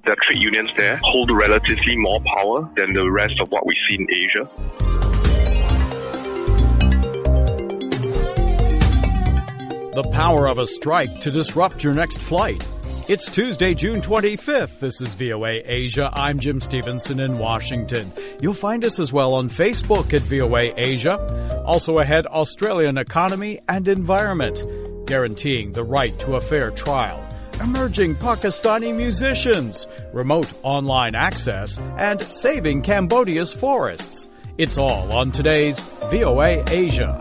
The trade unions there hold relatively more power than the rest of what we see in Asia. The power of a strike to disrupt your next flight. It's Tuesday, June 25th. This is VOA Asia. I'm Jim Stevenson in Washington. You'll find us as well on Facebook at VOA Asia. Also ahead, Australian economy and environment, guaranteeing the right to a fair trial. Emerging Pakistani musicians, remote online access, and saving Cambodia's forests. It's all on today's VOA Asia.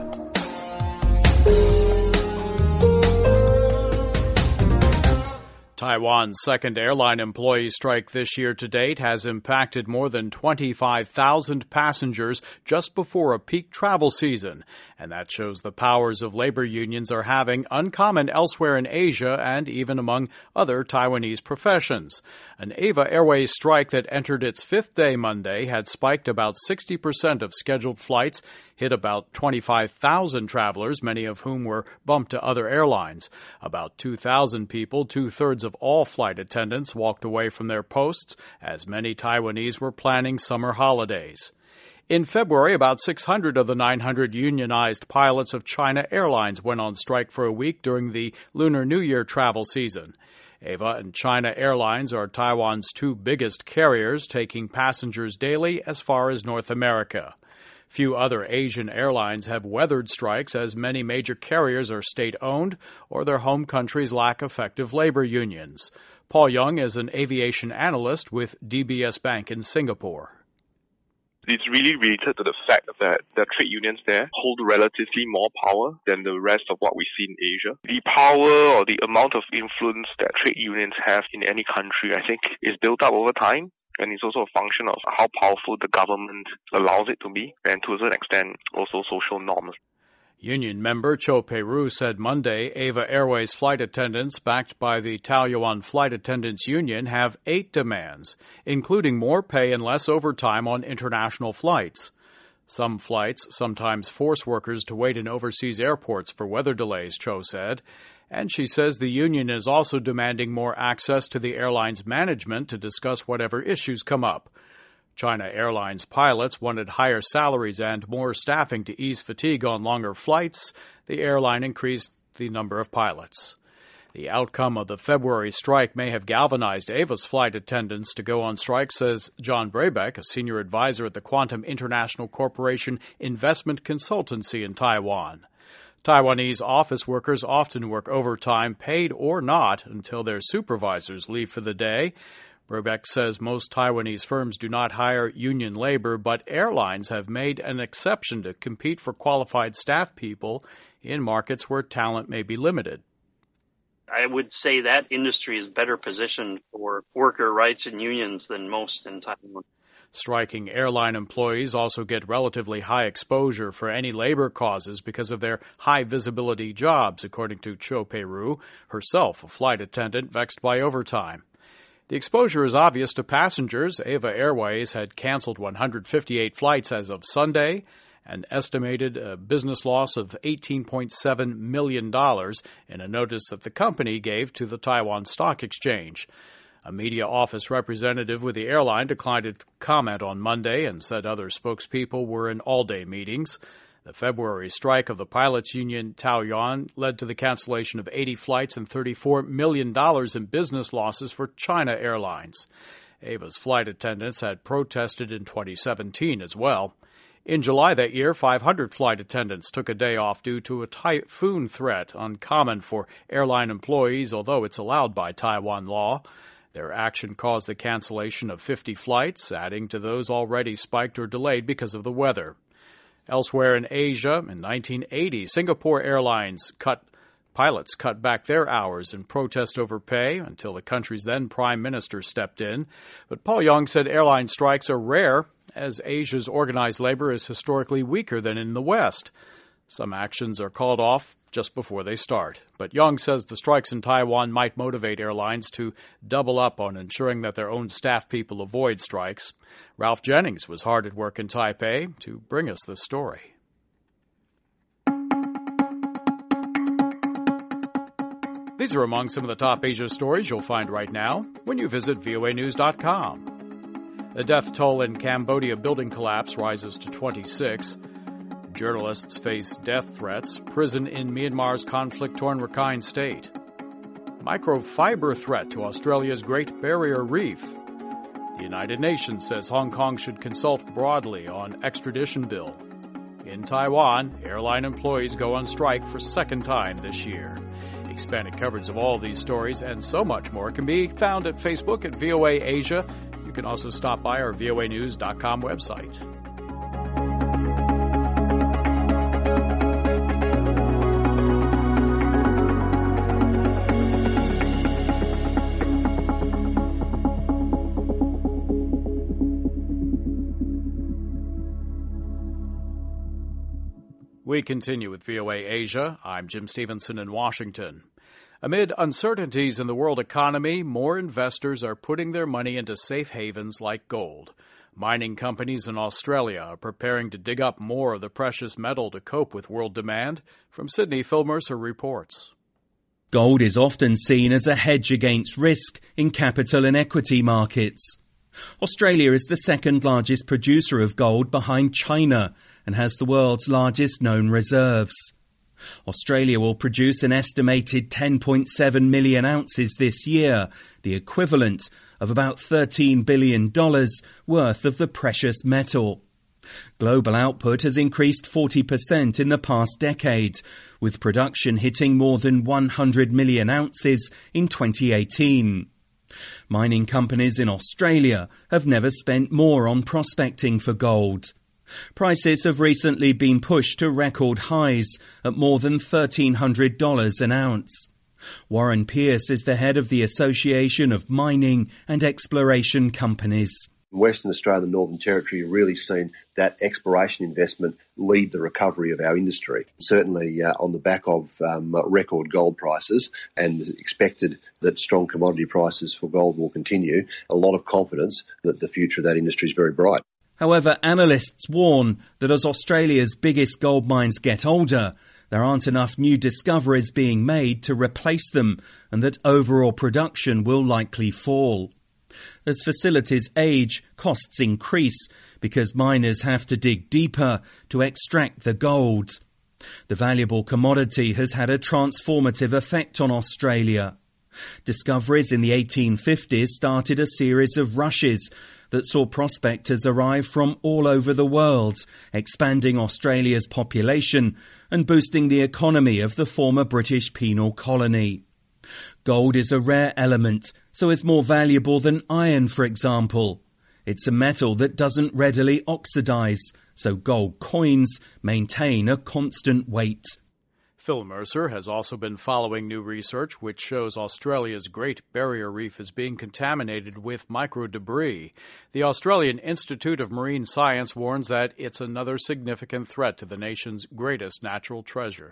Taiwan's second airline employee strike this year to date has impacted more than 25,000 passengers just before a peak travel season. And that shows the powers of labor unions are having uncommon elsewhere in Asia and even among other Taiwanese professions. An Ava Airways strike that entered its fifth day Monday had spiked about 60% of scheduled flights, hit about 25,000 travelers, many of whom were bumped to other airlines. About 2,000 people, two-thirds of all flight attendants, walked away from their posts as many Taiwanese were planning summer holidays. In February, about 600 of the 900 unionized pilots of China Airlines went on strike for a week during the Lunar New Year travel season. Ava and China Airlines are Taiwan's two biggest carriers, taking passengers daily as far as North America. Few other Asian airlines have weathered strikes, as many major carriers are state-owned or their home countries lack effective labor unions. Paul Young is an aviation analyst with DBS Bank in Singapore. It's really related to the fact that the trade unions there hold relatively more power than the rest of what we see in Asia. The power or the amount of influence that trade unions have in any country, I think, is built up over time. And it's also a function of how powerful the government allows it to be, and to a certain extent, also social norms. Union member Cho Pei-ru said Monday Ava Airways flight attendants, backed by the Taoyuan Flight Attendants Union, have 8 demands, including more pay and less overtime on international flights. Some flights sometimes force workers to wait in overseas airports for weather delays, Cho said. And she says the union is also demanding more access to the airline's management to discuss whatever issues come up. China Airlines pilots wanted higher salaries and more staffing to ease fatigue on longer flights. The airline increased the number of pilots. The outcome of the February strike may have galvanized Ava's flight attendants to go on strike, says John Brabeck, a senior advisor at the Quantum International Corporation Investment Consultancy in Taiwan. Taiwanese office workers often work overtime, paid or not, until their supervisors leave for the day. Brabeck says most Taiwanese firms do not hire union labor, but airlines have made an exception to compete for qualified staff people in markets where talent may be limited. I would say that industry is better positioned for worker rights and unions than most in Taiwan. Striking airline employees also get relatively high exposure for any labor causes because of their high-visibility jobs, according to Cho Pei-ru, herself a flight attendant vexed by overtime. The exposure is obvious to passengers. Ava Airways had canceled 158 flights as of Sunday, and estimated a business loss of $18.7 million in a notice that the company gave to the Taiwan Stock Exchange. A media office representative with the airline declined to comment on Monday and said other spokespeople were in all-day meetings. The February strike of the pilots' union Taoyuan led to the cancellation of 80 flights and $34 million in business losses for China Airlines. Ava's flight attendants had protested in 2017 as well. In July that year, 500 flight attendants took a day off due to a typhoon threat, uncommon for airline employees, although it's allowed by Taiwan law. Their action caused the cancellation of 50 flights, adding to those already spiked or delayed because of the weather. Elsewhere in Asia, in 1980, Singapore Airlines pilots cut back their hours in protest over pay until the country's then prime minister stepped in. But Paul Young said airline strikes are rare, as Asia's organized labor is historically weaker than in the West. Some actions are called off just before they start. But Young says the strikes in Taiwan might motivate airlines to double up on ensuring that their own staff people avoid strikes. Ralph Jennings was hard at work in Taipei to bring us this story. These are among some of the top Asia stories you'll find right now when you visit voanews.com. The death toll in Cambodia building collapse rises to 26. Journalists face death threats. Prison in Myanmar's conflict-torn Rakhine State. Microfiber threat to Australia's Great Barrier Reef. The United Nations says Hong Kong should consult broadly on extradition bill. In Taiwan, airline employees go on strike for second time this year. Expanded coverage of all these stories and so much more can be found at Facebook at VOA Asia. You can also stop by our voanews.com website. We continue with VOA Asia. I'm Jim Stevenson in Washington. Amid uncertainties in the world economy, more investors are putting their money into safe havens like gold. Mining companies in Australia are preparing to dig up more of the precious metal to cope with world demand. From Sydney, Phil Mercer reports. Gold is often seen as a hedge against risk in capital and equity markets. Australia is the second largest producer of gold behind China and has the world's largest known reserves. Australia will produce an estimated 10.7 million ounces this year, the equivalent of about $13 billion worth of the precious metal. Global output has increased 40% in the past decade, with production hitting more than 100 million ounces in 2018. Mining companies in Australia have never spent more on prospecting for gold. Prices have recently been pushed to record highs at more than $1,300 an ounce. Warren Pearce is the head of the Association of Mining and Exploration Companies. In Western Australia and the Northern Territory, you've really seen that exploration investment lead the recovery of our industry. Certainly on the back of record gold prices and expected that strong commodity prices for gold will continue, a lot of confidence that the future of that industry is very bright. However, analysts warn that as Australia's biggest gold mines get older, there aren't enough new discoveries being made to replace them and that overall production will likely fall. As facilities age, costs increase because miners have to dig deeper to extract the gold. The valuable commodity has had a transformative effect on Australia. Discoveries in the 1850s started a series of rushes that saw prospectors arrive from all over the world, expanding Australia's population and boosting the economy of the former British penal colony. Gold is a rare element, so is more valuable than iron, for example. It's a metal that doesn't readily oxidize, so gold coins maintain a constant weight. Phil Mercer has also been following new research which shows Australia's Great Barrier Reef is being contaminated with microdebris. The Australian Institute of Marine Science warns that it's another significant threat to the nation's greatest natural treasure.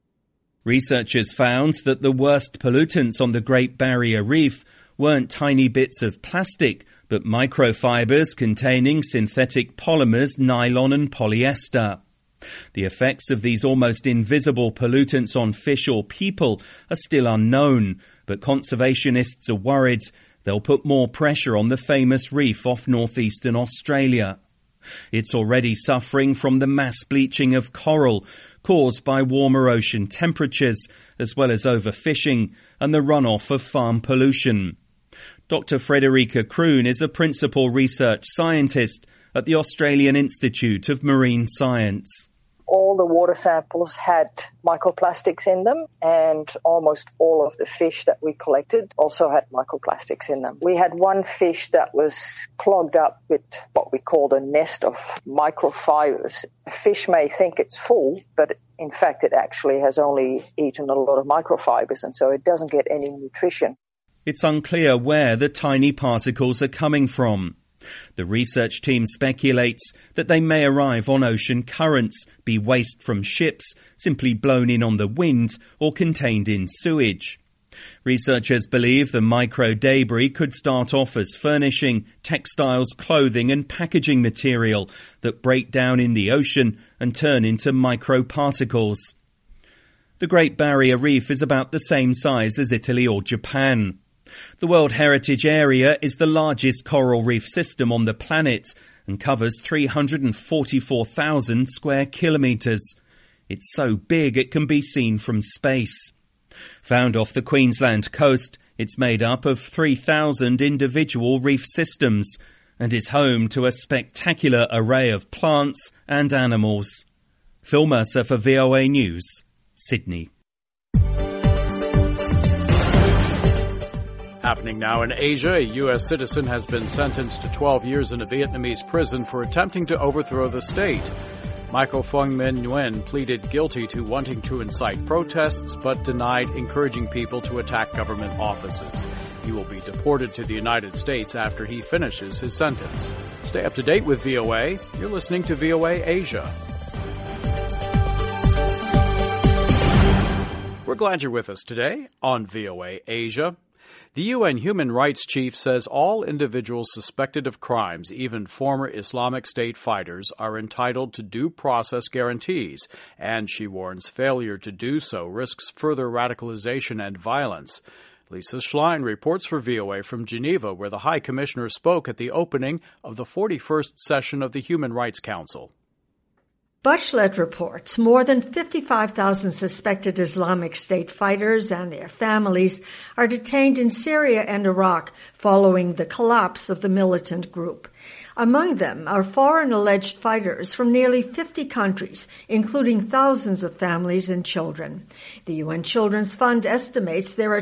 Researchers found that the worst pollutants on the Great Barrier Reef weren't tiny bits of plastic, but microfibers containing synthetic polymers, nylon and polyester. The effects of these almost invisible pollutants on fish or people are still unknown, but conservationists are worried they'll put more pressure on the famous reef off northeastern Australia. It's already suffering from the mass bleaching of coral caused by warmer ocean temperatures, as well as overfishing and the runoff of farm pollution. Dr. Frederica Kroon is a principal research scientist at the Australian Institute of Marine Science. All the water samples had microplastics in them, and almost all of the fish that we collected also had microplastics in them. We had one fish that was clogged up with what we call a nest of microfibers. A fish may think it's full, but in fact it actually has only eaten a lot of microfibers, and so it doesn't get any nutrition. It's unclear where the tiny particles are coming from. The research team speculates that they may arrive on ocean currents, be waste from ships, simply blown in on the wind, or contained in sewage. Researchers believe the micro debris could start off as furnishing, textiles, clothing and packaging material that break down in the ocean and turn into microparticles. The Great Barrier Reef is about the same size as Italy or Japan. The World Heritage Area is the largest coral reef system on the planet and covers 344,000 square kilometres. It's so big it can be seen from space. Found off the Queensland coast, it's made up of 3,000 individual reef systems and is home to a spectacular array of plants and animals. Phil Mercer for VOA News, Sydney. Happening now in Asia, a U.S. citizen has been sentenced to 12 years in a Vietnamese prison for attempting to overthrow the state. Michael Phung Minh Nguyen pleaded guilty to wanting to incite protests, but denied encouraging people to attack government offices. He will be deported to the United States after he finishes his sentence. Stay up to date with VOA. You're listening to VOA Asia. We're glad you're with us today on VOA Asia. The UN Human Rights Chief says all individuals suspected of crimes, even former Islamic State fighters, are entitled to due process guarantees, and she warns failure to do so risks further radicalization and violence. Lisa Schlein reports for VOA from Geneva, where the High Commissioner spoke at the opening of the 41st session of the Human Rights Council. Bachelet reports more than 55,000 suspected Islamic State fighters and their families are detained in Syria and Iraq following the collapse of the militant group. Among them are foreign alleged fighters from nearly 50 countries, including thousands of families and children. The UN Children's Fund estimates there are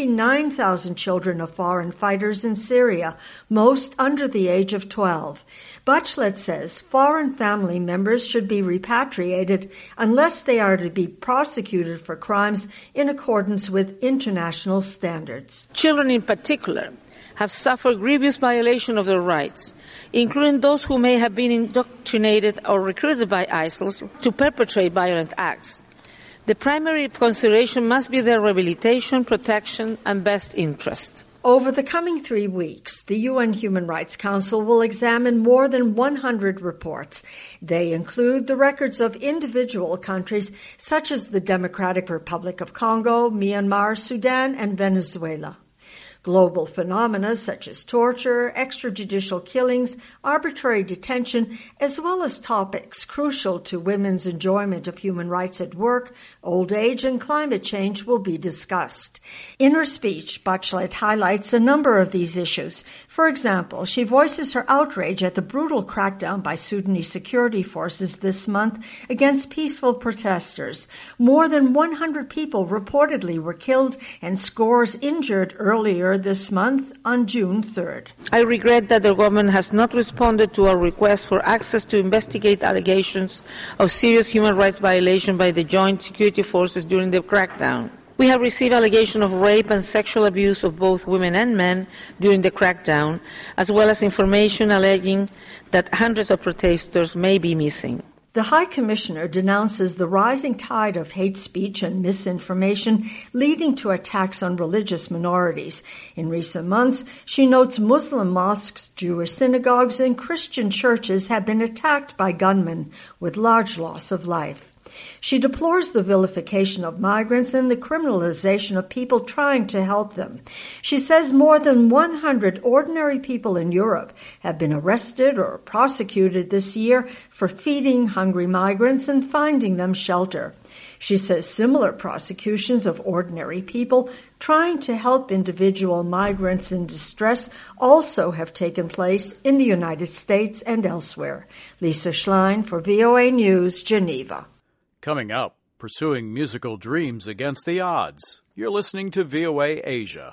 29,000 children of foreign fighters in Syria, most under the age of 12. Bachelet says foreign family members should be repatriated unless they are to be prosecuted for crimes in accordance with international standards. Children in particular have suffered grievous violation of their rights, including those who may have been indoctrinated or recruited by ISIL to perpetrate violent acts. The primary consideration must be their rehabilitation, protection, and best interest. Over the coming 3 weeks, the UN Human Rights Council will examine more than 100 reports. They include the records of individual countries such as the Democratic Republic of Congo, Myanmar, Sudan, and Venezuela. Global phenomena such as torture, extrajudicial killings, arbitrary detention, as well as topics crucial to women's enjoyment of human rights at work, old age, and climate change will be discussed. In her speech, Bachelet highlights a number of these issues. For example, she voices her outrage at the brutal crackdown by Sudanese security forces this month against peaceful protesters. More than 100 people reportedly were killed and scores injured earlier this month on June 3rd. I regret that the government has not responded to our request for access to investigate allegations of serious human rights violation by the joint security forces during the crackdown. We have received allegations of rape and sexual abuse of both women and men during the crackdown, as well as information alleging that hundreds of protesters may be missing. The High Commissioner denounces the rising tide of hate speech and misinformation leading to attacks on religious minorities. In recent months, she notes Muslim mosques, Jewish synagogues, and Christian churches have been attacked by gunmen with large loss of life. She deplores the vilification of migrants and the criminalization of people trying to help them. She says more than 100 ordinary people in Europe have been arrested or prosecuted this year for feeding hungry migrants and finding them shelter. She says similar prosecutions of ordinary people trying to help individual migrants in distress also have taken place in the United States and elsewhere. Lisa Schlein for VOA News, Geneva. Coming up, pursuing musical dreams against the odds. You're listening to VOA Asia.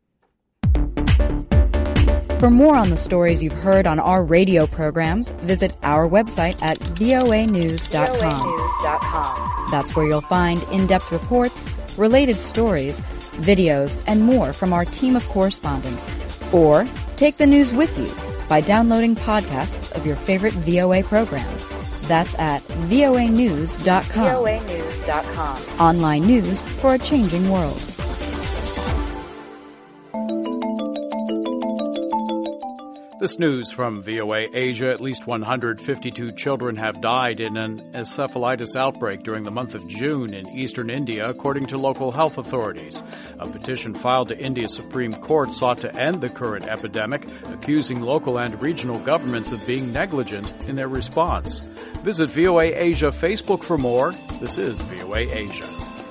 For more on the stories you've heard on our radio programs, visit our website at voanews.com. That's where you'll find in-depth reports, related stories, videos, and more from our team of correspondents. Or take the news with you by downloading podcasts of your favorite VOA programs. That's at voanews.com. voanews.com. Online news for a changing world. The This news from VOA Asia. At least 152 children have died in an encephalitis outbreak during the month of June in eastern India, according to local health authorities. A petition filed to India's Supreme Court sought to end the current epidemic, accusing local and regional governments of being negligent in their response. Visit VOA Asia Facebook for more. This is VOA Asia.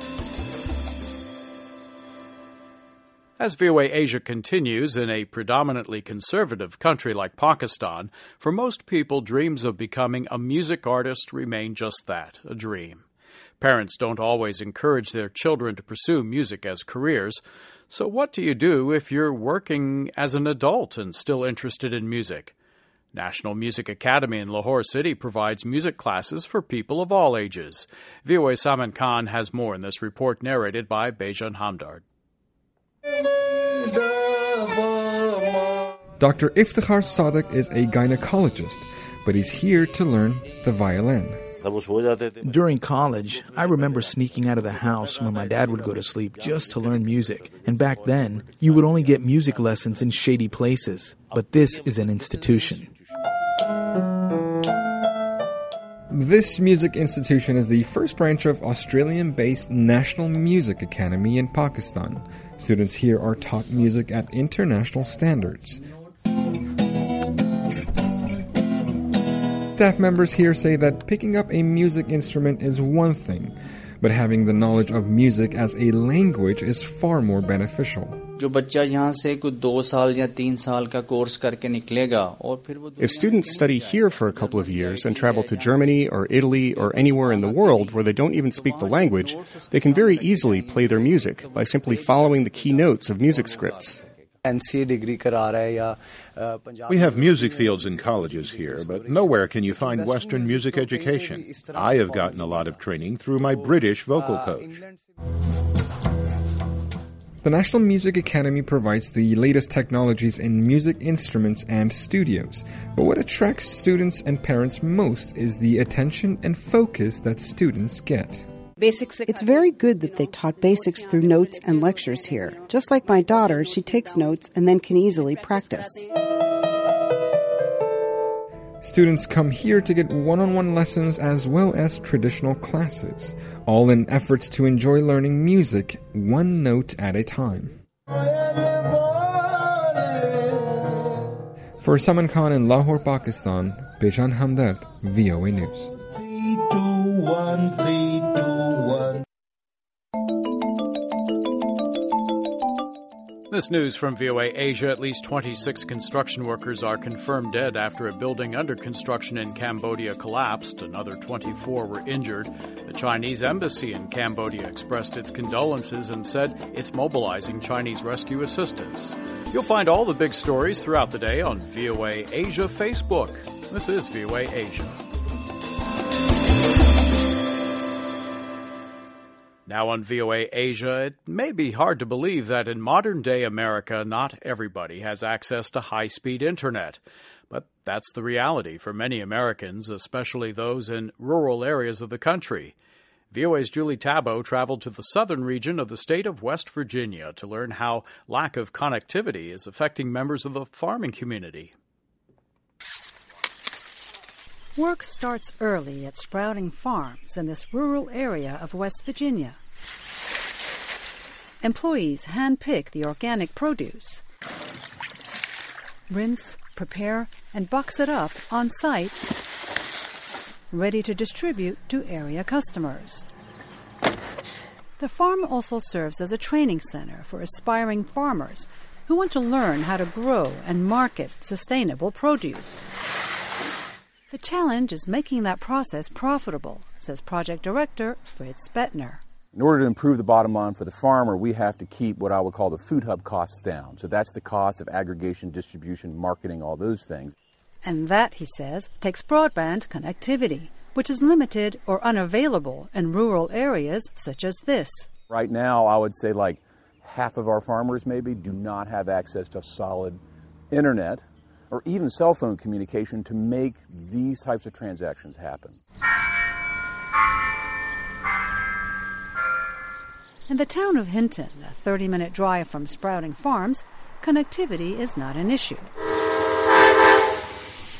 As VOA Asia continues, in a predominantly conservative country like Pakistan, for most people, dreams of becoming a music artist remain just that, a dream. Parents don't always encourage their children to pursue music as careers. So what do you do if you're working as an adult and still interested in music? National Music Academy in Lahore City provides music classes for people of all ages. VOA Salman Khan has more in this report narrated by Bejan Hamdard. Dr. Iftikhar Sadiq is a gynecologist, but he's here to learn the violin. During college, I remember sneaking out of the house when my dad would go to sleep just to learn music. And back then, you would only get music lessons in shady places. But this is an institution. This music institution is the first branch of Australian-based National Music Academy in Pakistan. Students here are taught music at international standards. Staff members here say that picking up a music instrument is one thing, but having the knowledge of music as a language is far more beneficial. If students study here for a couple of years and travel to Germany or Italy or anywhere in the world where they don't even speak the language, they can very easily play their music by simply following the key notes of music scripts. We have music fields in colleges here, but nowhere can you find Western music education. I have gotten a lot of training through my British vocal coach. The National Music Academy provides the latest technologies in music instruments and studios. But what attracts students and parents most is the attention and focus that students get. It's very good that they taught basics through notes and lectures here. Just like my daughter, she takes notes and then can easily practice. Students come here to get one-on-one lessons as well as traditional classes, all in efforts to enjoy learning music one note at a time. For Salman Khan in Lahore, Pakistan, Bejan Hamdard, VOA News. 3, 2, 1, 3, 2, 1. This news from VOA Asia. At least 26 construction workers are confirmed dead after a building under construction in Cambodia collapsed. Another 24 were injured. The Chinese embassy in Cambodia expressed its condolences and said it's mobilizing Chinese rescue assistance. You'll find all the big stories throughout the day on VOA Asia Facebook. This is VOA Asia. Now on VOA Asia, it may be hard to believe that in modern-day America, not everybody has access to high-speed internet. But that's the reality for many Americans, especially those in rural areas of the country. VOA's Julie Tabo traveled to the southern region of the state of West Virginia to learn how lack of connectivity is affecting members of the farming community. Work starts early at Sprouting Farms in this rural area of West Virginia. Employees hand-pick the organic produce, rinse, prepare, and box it up on site, ready to distribute to area customers. The farm also serves as a training center for aspiring farmers who want to learn how to grow and market sustainable produce. The challenge is making that process profitable, says Project Director Fritz Bettner. In order to improve the bottom line for the farmer, we have to keep what I would call the food hub costs down. So that's the cost of aggregation, distribution, marketing, all those things. And that, he says, takes broadband connectivity, which is limited or unavailable in rural areas such as this. Right now, I would say like half of our farmers maybe do not have access to solid internet or even cell phone communication to make these types of transactions happen. In the town of Hinton, a 30-minute drive from Sprouting Farms, connectivity is not an issue.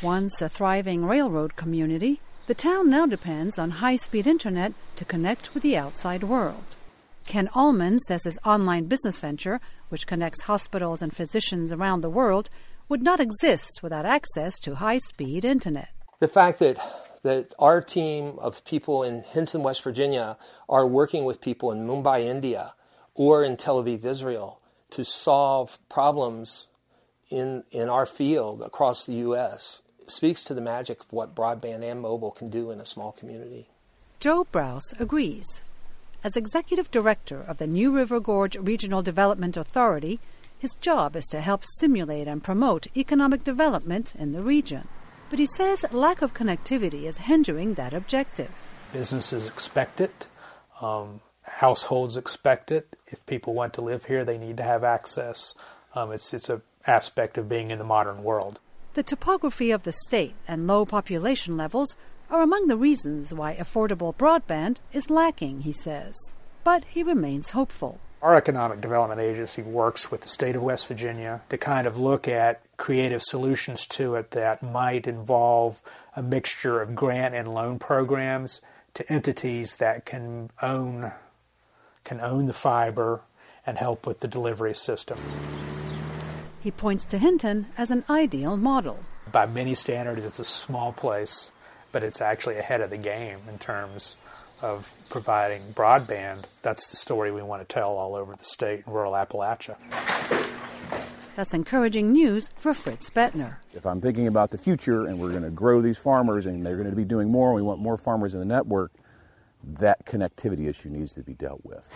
Once a thriving railroad community, the town now depends on high-speed internet to connect with the outside world. Ken Allman says his online business venture, which connects hospitals and physicians around the world, would not exist without access to high-speed internet. The fact that our team of people in Hinton, West Virginia, are working with people in Mumbai, India, or in Tel Aviv, Israel, to solve problems in our field across the U.S. speaks to the magic of what broadband and mobile can do in a small community. Joe Browse agrees. As executive director of the New River Gorge Regional Development Authority, his job is to help stimulate and promote economic development in the region. But he says lack of connectivity is hindering that objective. Businesses expect it. Households expect it. If people want to live here, they need to have access. It's an aspect of being in the modern world. The topography of the state and low population levels are among the reasons why affordable broadband is lacking, he says. But he remains hopeful. Our Economic Development Agency works with the state of West Virginia to kind of look at creative solutions to it that might involve a mixture of grant and loan programs to entities that can own the fiber and help with the delivery system. He points to Hinton as an ideal model. By many standards, it's a small place, but it's actually ahead of the game in terms of providing broadband. That's the story we want to tell all over the state and rural Appalachia. That's encouraging news for Fritz Bettner. If I'm thinking about the future and we're going to grow these farmers and they're going to be doing more and we want more farmers in the network, that connectivity issue needs to be dealt with.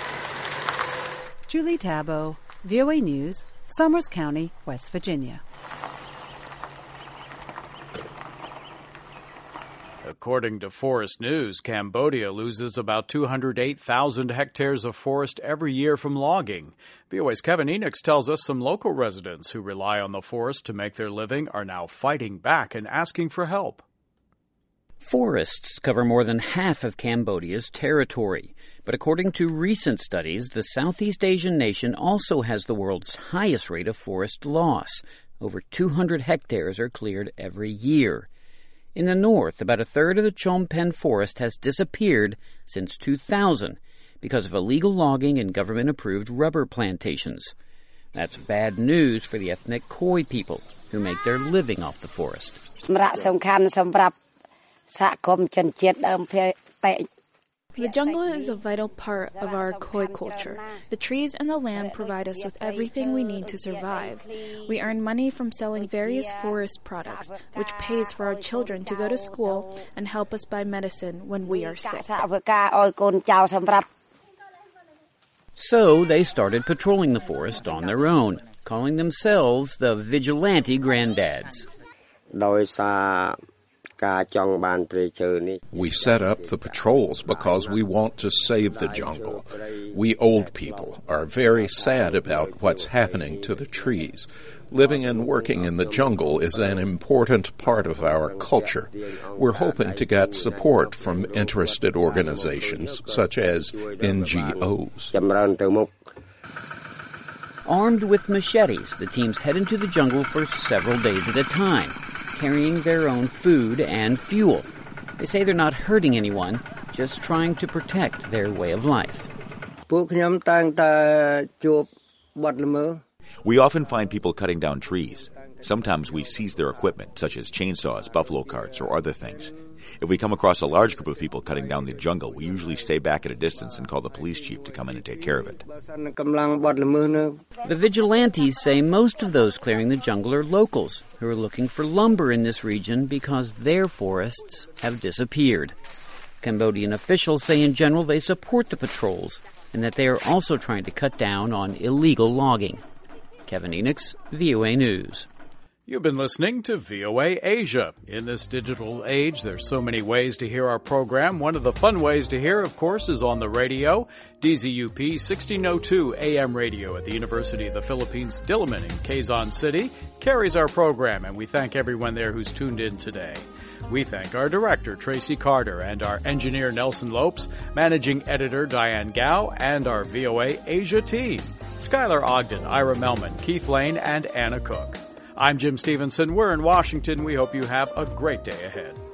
Julie Tabo, VOA News, Somers County, West Virginia. According to Forest News, Cambodia loses about 208,000 hectares of forest every year from logging. VOA's Kevin Enochs tells us some local residents who rely on the forest to make their living are now fighting back and asking for help. Forests cover more than half of Cambodia's territory. But according to recent studies, the Southeast Asian nation also has the world's highest rate of forest loss. Over 200 hectares are cleared every year. In the north, about a third of the Chom Pen forest has disappeared since 2000 because of illegal logging and government-approved rubber plantations. That's bad news for the ethnic Khoi people who make their living off the forest. The jungle is a vital part of our Khoi culture. The trees and the land provide us with everything we need to survive. We earn money from selling various forest products, which pays for our children to go to school and help us buy medicine when we are sick. So they started patrolling the forest on their own, calling themselves the Vigilante Granddads. We set up the patrols because we want to save the jungle. We old people are very sad about what's happening to the trees. Living and working in the jungle is an important part of our culture. We're hoping to get support from interested organizations such as NGOs. Armed with machetes, the teams head into the jungle for several days at a time, carrying their own food and fuel. They say they're not hurting anyone, just trying to protect their way of life. We often find people cutting down trees. Sometimes we seize their equipment, such as chainsaws, buffalo carts, or other things. If we come across a large group of people cutting down the jungle, we usually stay back at a distance and call the police chief to come in and take care of it. The vigilantes say most of those clearing the jungle are locals who are looking for lumber in this region because their forests have disappeared. Cambodian officials say in general they support the patrols and that they are also trying to cut down on illegal logging. Kevin Enochs, VOA News. You've been listening to VOA Asia. In this digital age, there's so many ways to hear our program. One of the fun ways to hear, of course, is on the radio. DZUP 1602 AM radio at the University of the Philippines, Diliman in Quezon City carries our program, and we thank everyone there who's tuned in today. We thank our director, Tracy Carter, and our engineer, Nelson Lopes, managing editor, Diane Gao, and our VOA Asia team, Skylar Ogden, Ira Melman, Keith Lane, and Anna Cook. I'm Jim Stevenson. We're in Washington. We hope you have a great day ahead.